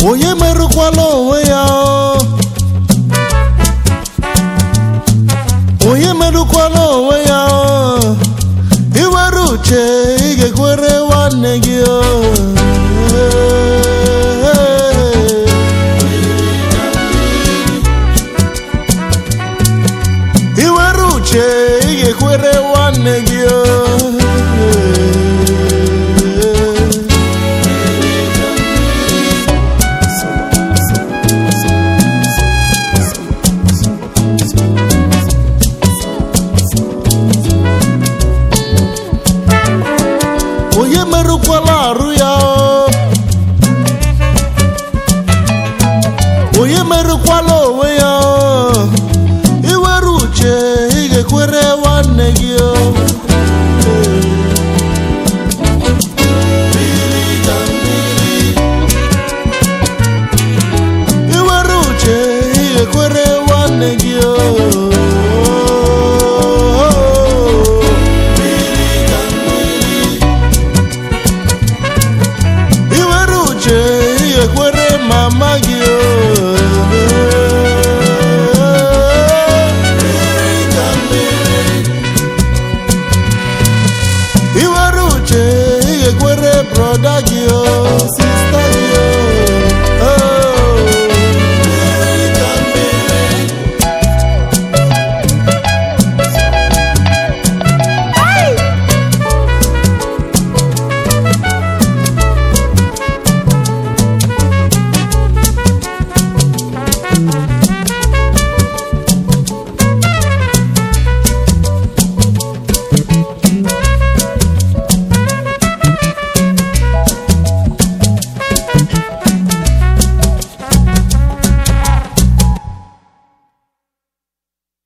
onye merụkwala onwe ya onye merụkwala onwe ya iwere uche ị ga-ekwere nwanne gị iwere uche ị ga-ekwere nwanne gị onye merụkwala arụ ya onye merụkwala onwe ya iwere uche ị ga-ekwere